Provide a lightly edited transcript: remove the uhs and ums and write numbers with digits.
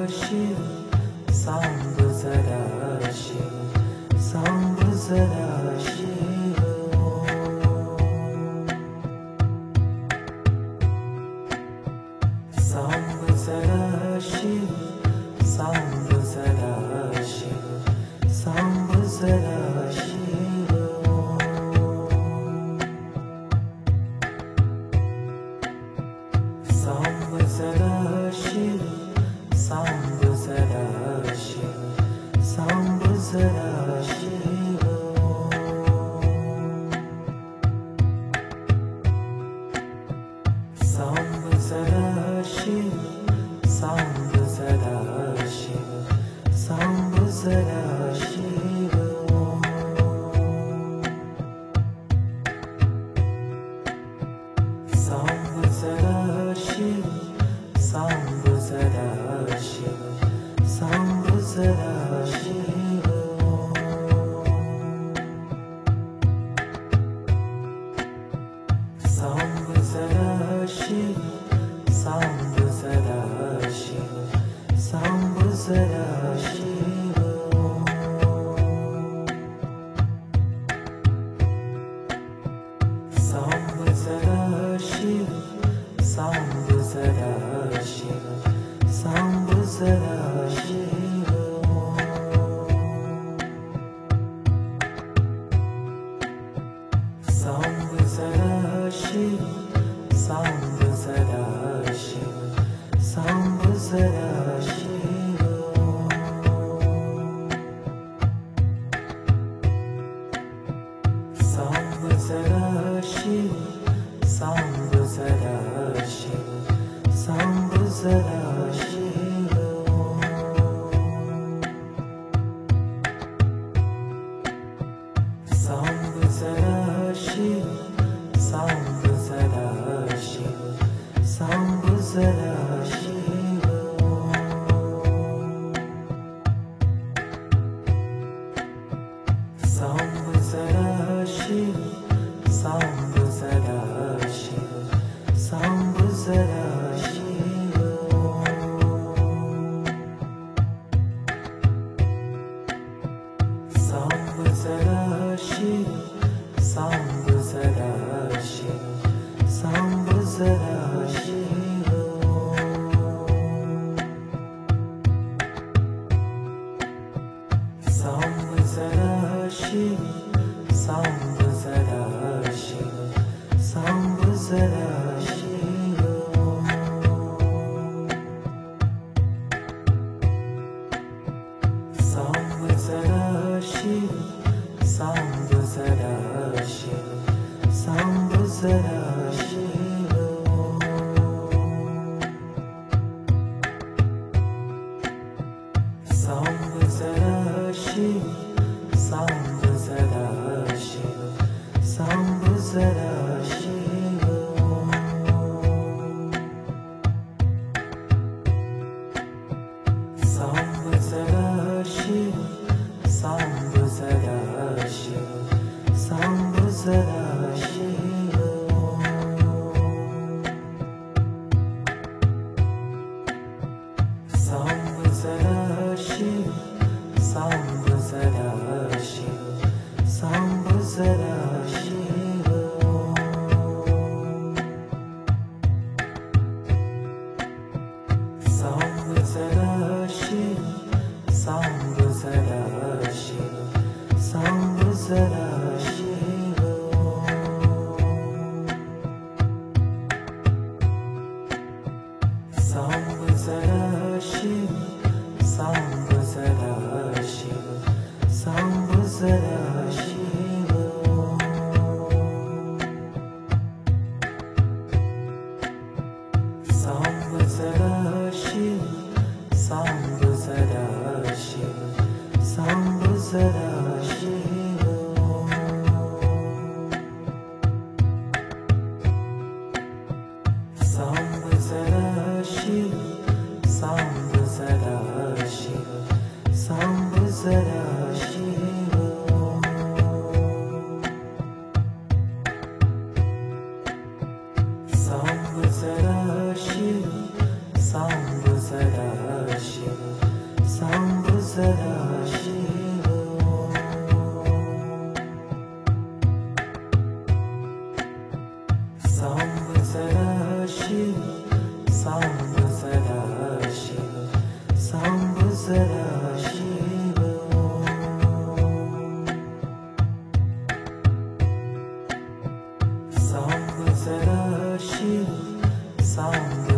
शिव, सांब जरा शिव, सांब जरा शिव। सांब जरा शिव, सांब जरा शिव, सांब जरा शिव। सांब जरा शिव, सांब जरा शिव, सांब जरा शिव। सांब जरा शिव, सांब जरा शिव, सांब जरा शिव। सांब जरा शिव, सांब जरा शिव, सांब जरा शिव। सांब जरा शिव, सांब जरा शिव, सांब जरा शिव। सांब जरा शिव, सांब जरा शिव, सांब जरा शिव। सांब जरा शिव, सांब जरा शिव, सांब जरा शिव। सांब जरा शिव, सांब जरा शिव, सांब जरा शिव। सांब जरा शिव, सांब जरा शिव, सांब जरा शिव। सांब जरा शिव, सांब जरा शिव, सांब जरा शिव। सांब जरा शिव, सांब जरा शिव, सांब जरा शिव। सांब जरा शिव, सांब जरा शिव, सांब जरा शिव। सांब जरा शिव, सांब जरा शिव, सांब जरा शिव। सांब जरा शिव, सांब जरा शिव, सांब जरा शिव। सांब जरा शिव, सांब जरा शिव, सांब जरा शिव। सांब जरा शिव, सांब जरा शिव, सांब जरा शिव। सांब जरा शिव, सांब जरा शिव, सांब जरा शिव। सांब जरा शिव, सांब जरा शिव, सांब जरा शिव। सांब जरा शिव, सांब जरा शिव, सांब जरा शिव। सांब जरा शिव, सांब जरा शिव, सांब जरा शिव। सांब जरा शिव, सांब जरा शिव, सदाशिव सांब सदाशिव सांब सदाशिव सांब सदाशिव सांब सदाशिव सांब